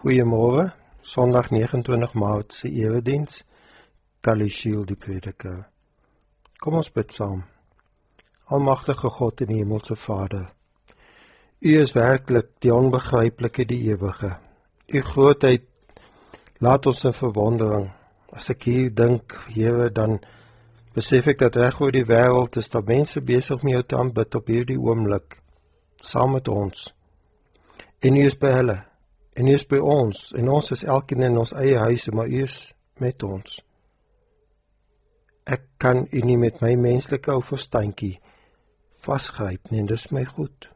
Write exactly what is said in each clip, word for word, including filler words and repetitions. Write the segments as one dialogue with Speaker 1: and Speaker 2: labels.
Speaker 1: Goeiemôre, Sondag negen twintig Maart se erediens, Kalishiel die prediker. Kom ons bid saam. Almagtige God en Hemelse Vader, U is werklik die onbegryplike, die ewige. U grootheid laat ons in verwondering. As ek hier dink, Here, dan besef ek dat reg oor die wêreld is daar mense besig om jou te aanbid op hierdie oomblik, saam met ons. En U is by hulle, en U is by ons, en ons is elkeen in ons eie huise, maar U is met ons. Ek kan U nie met my menslike ou verstandjie vasgryp nie, en dis my goed.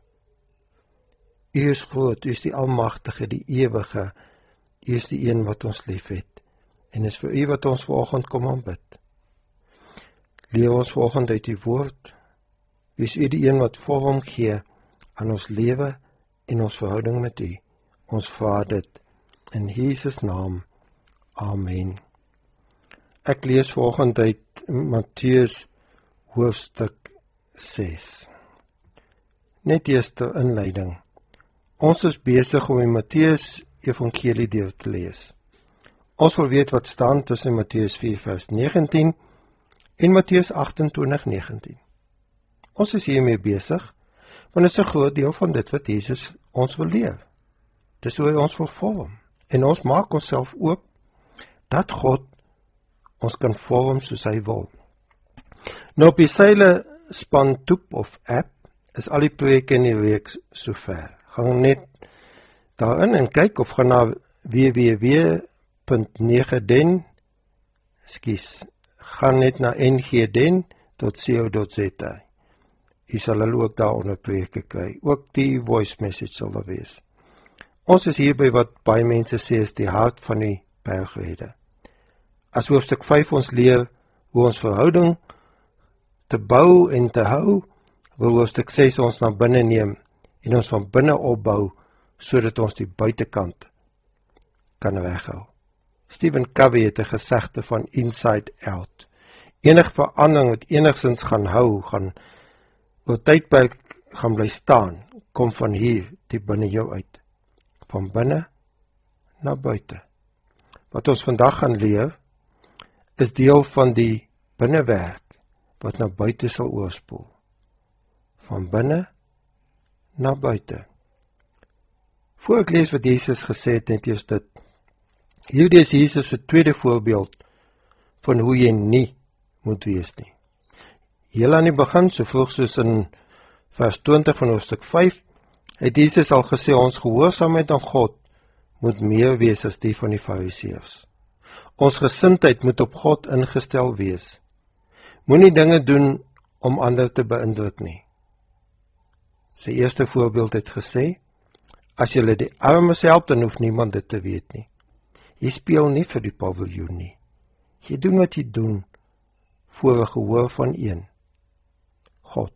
Speaker 1: U is groot, U is die almagtige, die ewige, U is die een wat ons liefhet, en is vir U wat ons vanoggend kom aanbid. Leer ons vanoggend uit U woord, wees U die een wat vorm gee aan ons lewe en ons verhouding met U. Ons vra dit in Jesus naam. Amen. Ek lees vanoggend uit Matteus hoofstuk ses. Net eers ter inleiding. Ons is besig om die Matteus evangelie deur te lees. Ons wil weet wat staan tussen Matteus vier vers negentien en Matteus agt-en-twintig negentien. Ons is hiermee besig, want dit is 'n groot deel van dit wat Jesus ons wil leer. Dis hoe hy ons wil vorm, en ons maak onsself oop, dat God ons kan vorm soos hy wil. Nou op die Seile span toep of app, is al die preke in die reeks sover. Gaan net daarin en kyk of gaan na w w w punt negeden, skies, gaan net na n g den punt co punt z a. U sal hulle ook daar onder preke kry. Ook die voice message sal daar wees. Ons is hier by wat baie mense sê is die hart van die bergrede. As hoofstuk vyf ons leer hoe ons verhouding te bou en te hou, wil hoofstuk ses ons na binne neem en ons van binne opbou, sodat ons die buitekant kan weghou. Stephen Covey het 'n gesegde van inside out. Enige verandering wat enigstens gaan hou, gaan oor tydperk gaan bly staan, kom van hier, die binne jou uit. Van binne na buite. Wat ons vandag gaan leer, is deel van die binnewerk, wat na buite sal oorspoel. Van binne na buite. Voor ek lees wat Jesus gesê het, net eers dit. Hierdie is Jesus se tweede voorbeeld van hoe jy nie moet wees nie. Heel aan die begin, so vroeg soos in vers twintig van hoofstuk vyf, het Jesus al gesê, ons gehoorsaamheid aan God moet meer wees as die van die Fariseërs. Ons gesindheid moet op God ingestel wees. Moenie dinge doen om ander te beïndruk nie. Sy eerste voorbeeld het gesê, as jy die armes help, dan hoef niemand dit te weet nie. Jy speel nie vir die paviljoen nie. Jy doen wat jy doen voor 'n gehoor van een, God.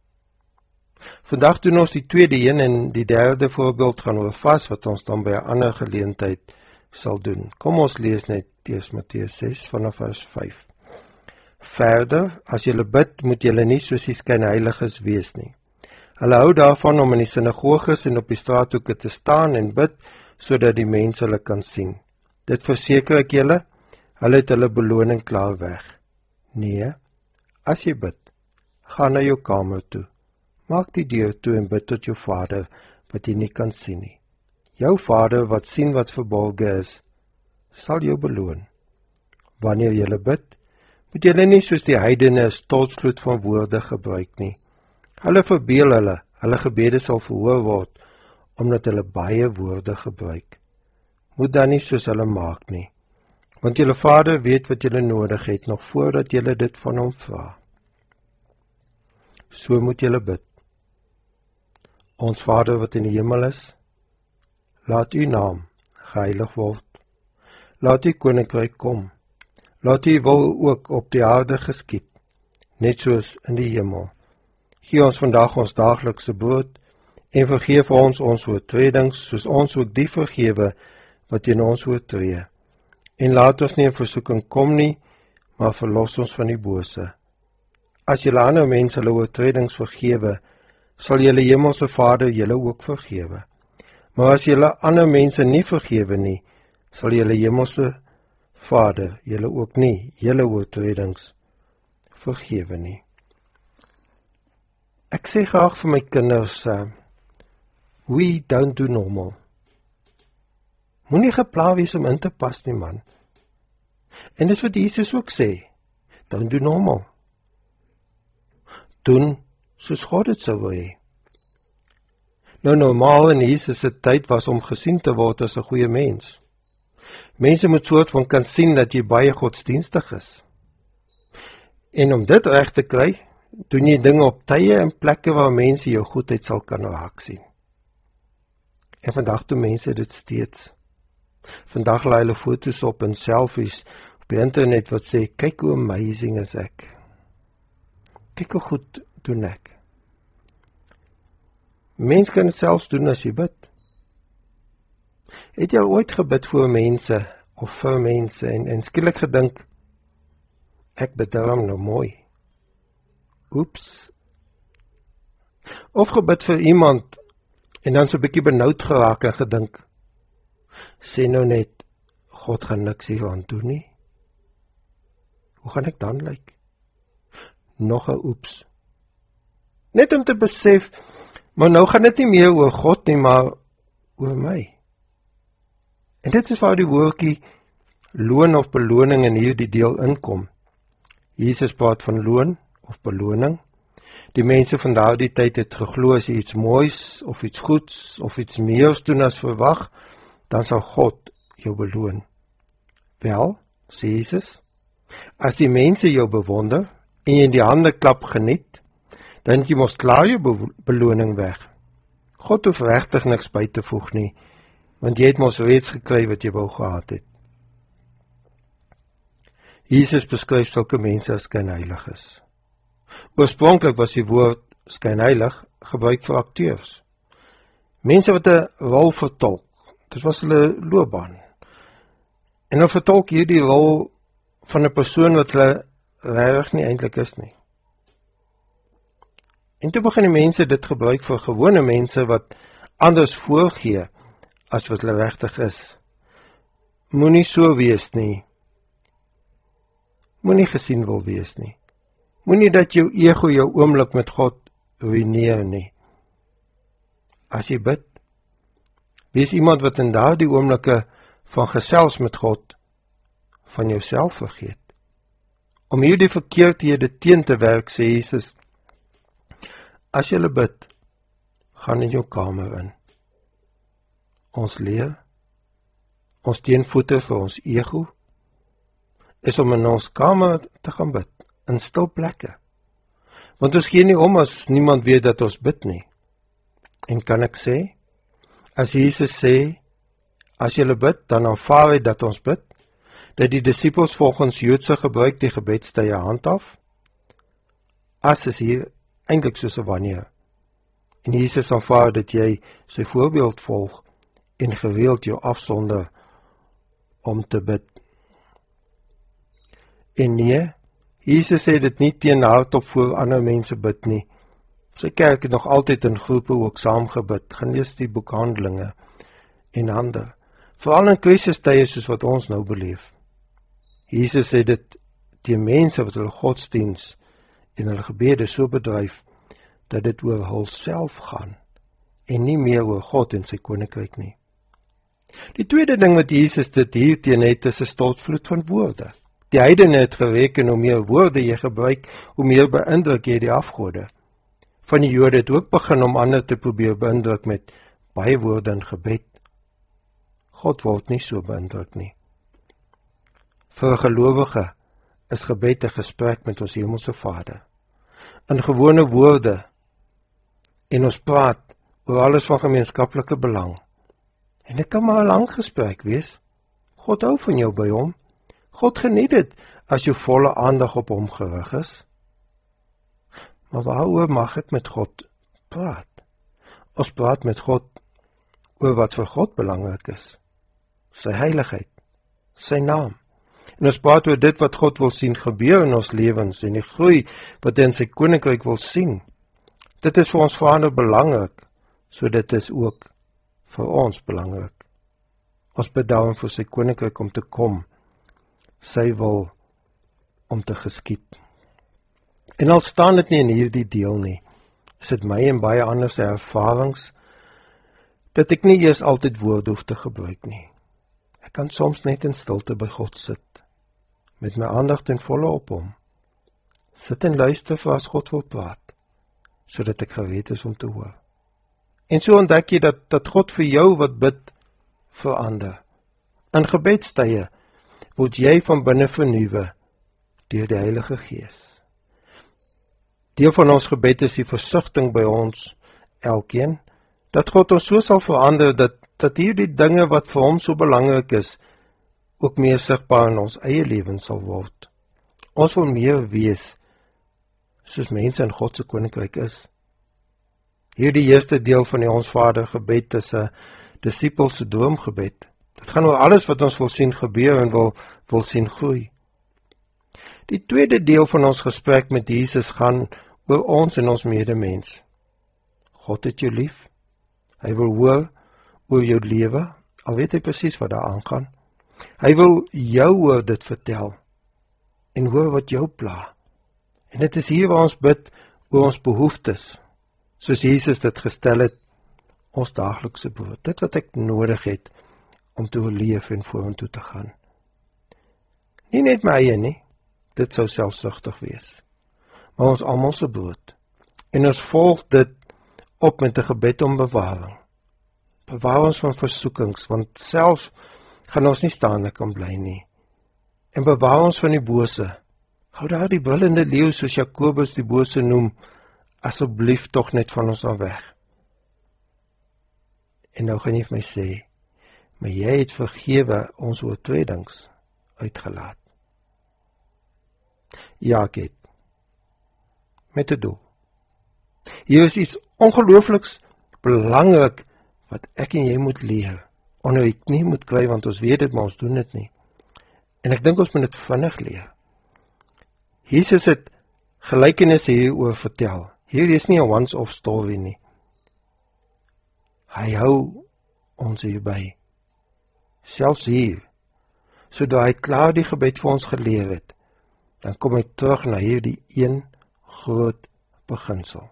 Speaker 1: Vandag doen ons die tweede een en die derde voorbeeld gaan oor vas, wat ons dan by 'n ander geleentheid sal doen. Kom ons lees net eers Matteus ses vanaf vers vyf. Verder, as julle bid, moet julle nie soos die skynheiliges wees nie. Hulle hou daarvan om in die sinagoges en op die straathoeke te staan en bid, sodat die mense hulle kan sien. Dit verseker ek julle, hulle het hulle beloning klaar weg. Nee, as jy bid, ga na jou kamer toe. Maak die deur toe en bid tot jou Vader, wat jy nie kan sien nie. Jou Vader, wat sien wat verborge is, sal jou beloon. Wanneer jy bid, moet jy nie soos die heidene 'n stoltsvloed van woorde gebruik nie. Hulle verbeel hulle, hulle gebede sal verhoor word, omdat hulle baie woorde gebruik. Moet dan nie soos hulle maak nie, want julle Vader weet wat julle nodig het, nog voordat julle dit van hom vra. So moet julle bid. Ons Vader wat in die hemel is, laat U naam geheilig word. Laat U koninkryk kom. Laat U wil ook op die aarde geskied, net soos in die hemel. Gee ons vandag ons daaglikse brood, en vergeef ons ons oortredings, soos ons ook die vergewe, wat teen ons oortree. En laat ons nie in versoeking kom nie, maar verlos ons van die bose. As julle ander mense hulle oortredings vergewe, sal julle hemelse Vader julle ook vergewe. Maar as julle ander mense nie vergewe nie, sal julle hemelse Vader julle ook nie julle oortredings vergewe nie. Ek sê graag vir my kinders, uh, we don't do normal. Moenie gepla wees om in te pas nie, man. En dis wat Jesus ook sê, don't do normal. Doen soos God dit sou wil hê. Nou normaal in Jesus se tyd was om gesien te word as 'n goeie mens. Mense moet soort van kan sien dat jy baie godsdienstig is. En om dit reg te kry, doen jy dinge op tye en plekke waar mense jou goedheid sal kan raak sien. En vandag doen mense dit steeds. Vandag laai hulle foto's op en selfies op die internet wat sê, kyk hoe amazing is ek. Kyk hoe goed doen ek. Mens kan dit selfs doen as jy bid. Het jy al ooit gebid voor mense of vir mense en, en skielik gedink, ek bid daarom nou mooi. Oeps. Of gebid vir iemand en dan so 'n bietjie benoud geraak en gedink, sê nou net, God gaan niks hieraan doen nie. Hoe gaan ek dan lyk? Nog 'n oeps. Net om te besef, maar nou gaan dit nie meer oor God nie, maar oor my. En dit is waar die woordjie loon of beloning in hierdie deel inkom. Jesus praat van loon of beloning. Die mense van daardie tyd het geglo as jy iets moois of iets goeds of iets meers doen as verwag, dan sal God jou beloon. Wel, sê Jesus, as die mense jou bewonder en jy in die hande klap geniet, dan het jy mos klaar jou be- beloning weg. God hoef regtig niks by te voeg nie, want jy het mos reeds gekry wat jy wou gehad het. Jesus beskryf sulke mense as skynheiliges. Oorspronklik was die woord skynheilig gebruik vir akteurs. Mense wat 'n rol vertolk. Dit was hulle loopbaan. En hulle vertolk hierdie rol van 'n persoon wat hulle regtig nie eintlik is nie. En toe begin die mense dit gebruik vir gewone mense wat anders voorgee as wat hulle regtig is. Moenie so wees nie. Moenie gesien wil wees nie. Moenie dat jou ego jou oomblik met God ruïneer nie. As jy bid, wees iemand wat in daardie oomblikke van gesels met God van jouself vergeet. Om hierdie verkeerdhede teen te werk, sê Jesus, as jy bid, gaan in jou kamer in. Ons leer, ons teenvoete vir ons ego, is om in ons kamer te gaan bid, in stil plekke. Want ons gee nie om as niemand weet dat ons bid nie. En kan ek sê, as Jesus sê, as jy bid, dan aanvaar hy dat ons bid, dat die disippels volgens Joodse gebruik die gebedstye handhaaf, as is hier eintlik soos 'n wanneer. En Jesus aanvaar dat jy sy voorbeeld volg en gereeld jou afsonder om te bid. En nee, Jesus sê dit nie teen hardop voor ander mense bid nie. Sy kerk het nog altyd in groepe ook saam gebid. Gaan lees die boek Handelinge en ander. Veral in krisistye soos wat ons nou beleef. Jesus sê dit teen mense wat hulle godsdiens en hulle gebede so bedryf, dat dit oor hulself gaan, en nie meer oor God en sy koninkryk nie. Die tweede ding wat Jesus dit hier teen het, is 'n stortvloed van woorde. Die heidene het gereken, hoe meer woorde jy gebruik, hoe meer beïndruk jy die afgode. Van die Jode het ook begin om ander te probeer beïndruk met baie woorde in gebed. God word nie so beïndruk nie. Vir 'n gelowige is gebed 'n gesprek met ons hemelse Vader. In gewone woorde, en ons praat oor alles van gemeenskaplike belang. En dit kan maar 'n lang gesprek wees. God hou van jou by hom. God geniet dit as jou volle aandag op hom gerig is. Maar waaroor mag ek met God praat? Ons praat met God oor wat vir God belangrik is. Sy heiligheid, sy naam. En ons praat oor dit wat God wil sien gebeur in ons lewens en die groei wat hy in sy koninkryk wil sien. Dit is vir ons Vader belangrik, so dit is ook vir ons belangrik. Ons bid daarom vir sy koninkryk om te kom, sy wil om te geskied. En al staan dit nie in hierdie deel nie, is dit my en baie ander se ervarings, dat ek nie eers altyd woorde hoef te gebruik nie. Ek kan soms net in stilte by God sit, met my aandag ten volle op hom. Sit en luister vir as God wil praat, sodat ek gereed is om te hoor. En so ontdek jy dat, dat God vir jou wat bid, verander. In gebedstye word jy van binne vernuwe deur die Heilige Gees. Deel van ons gebed is die versigtiging by ons elkeen, dat God ons so sal verander, dat, dat hierdie dinge wat vir hom so belangrik is, ook meer sigbaar in ons eie lewens sal word. Ons wil meer wees, soos mense in God se koninkryk is. Hierdie eerste deel van die Ons Vader gebed is 'n disipelse droomgebed. Dit gaan oor alles wat ons wil sien gebeur en wil, wil sien groei. Die tweede deel van ons gesprek met Jesus gaan oor ons en ons medemens. God het jou lief. Hy wil hoor oor jou lewe, al weet hy presies wat daar aangaan. Hy wil jou hoor dit vertel en hoor wat jou pla. En dit is hier waar ons bid oor ons behoeftes, soos Jesus dit gestel het, ons daaglikse brood, dit wat ek nodig het om te leef en vorentoe te gaan. Nie net my eie nie, dit sou selfsugtig wees, maar ons almal se brood. En ons volg dit op met 'n gebed om bewaring. Bewaar ons van versoekings, want self gaan ons nie staande kan bly nie. En bewaar ons van die bose. Hou daar die brullende leeu, soos Jakobus die bose noem, asseblief tog net van ons af weg. En nou gaan jy vir my sê, maar jy het vergewe ons oortredings uitgelaat. Ja, ek het. Met 'n doel. Hier is iets ongeloofliks belangrik wat ek en jy moet leer. Onder die knie moet kry, want ons weet dit, maar ons doen dit nie. En ek dink ons moet dit vinnig leer. Jesus het gelykenisse hieroor vertel. Hier is nie 'n once-off story nie. Hy hou ons hierby. Selfs hier, sodra hy klaar die gebed vir ons geleer het, dan kom hy terug na hierdie een groot beginsel.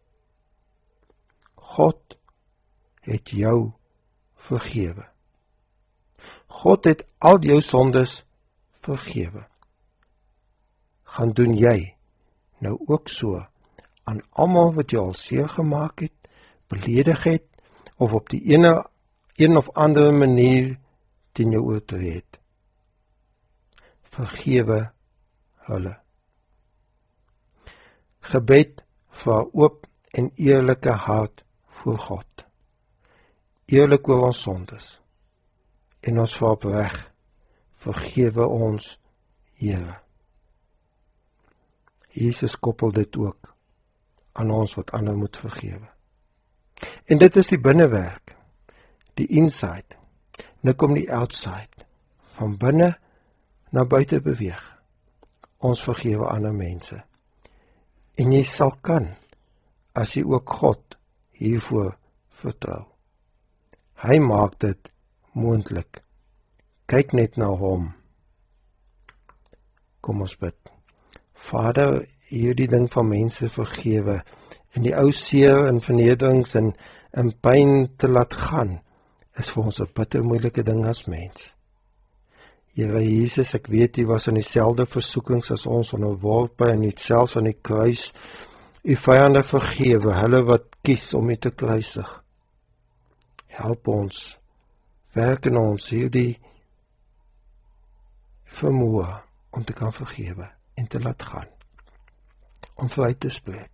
Speaker 1: God het jou vergewe. God het al jou sondes vergewe. Gaan doen jy nou ook so aan almal wat jou al seer gemaak het, beledig het, of op die ene, een of ander manier teen jou oortree het. Vergewe hulle. Gebed vir oop en eerlike hart voor God. Eerlik oor ons sondes. En ons vra opreg, vergewe ons, Here. Jesus koppel dit ook aan ons wat ander moet vergewe. En dit is die binnewerk, die inside. Nou kom die outside, van binne na buite beweeg. Ons vergewe ander mense. En jy sal kan, as jy ook God hiervoor vertrou. Hy maak dit moontlik. Kyk net na hom. Kom ons bid. Vader, hierdie ding van mense vergewe, en die ou seer en vernederings en, en pyn te laat gaan, is vir ons 'n bitter moeilike ding as mens. Here Jesus, ek weet U was in dieselfde versoekings as ons onderworpe en U het selfs aan die kruis U vyande vergewe, hulle wat kies om U te kruisig. Help ons, werk in ons hierdie vermoë om te kan vergewe en te laat gaan, om vry te spreek.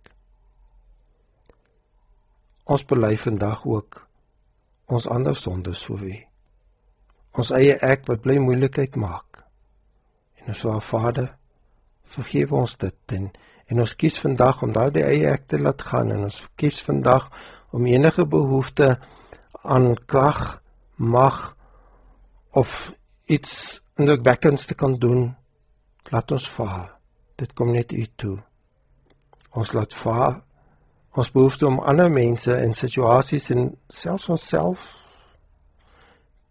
Speaker 1: Ons bely vandag ook ons ander sondes voor U. Ons eie ek wat bly moeilikheid maak. En ons sê, Vader, vergewe ons dit. En, en ons kies vandag om daardie eie ek te laat gaan. En ons kies vandag om enige behoefte aan krag, mag of iets indrukwekkends te kan doen. Laat ons vaar. Dit kom net U toe. Ons laat vaar. Ons behoefte om ander mense en situasies en selfs onsself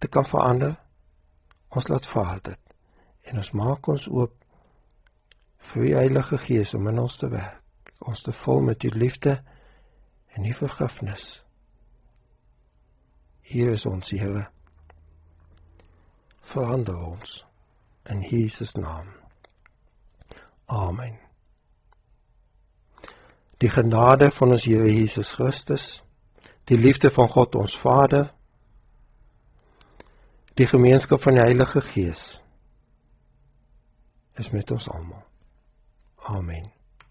Speaker 1: te kan verander, ons laat vaar dit. En ons maak ons oop vir die Heilige Gees om in ons te werk. Ons te vul met die liefde en die vergifnis. Hier is ons, Here. Verander ons in Jesus naam. Amen. Die genade van ons Here Jesus Christus, die liefde van God ons Vader, die gemeenskap van die Heilige Gees is met ons almal. Amen.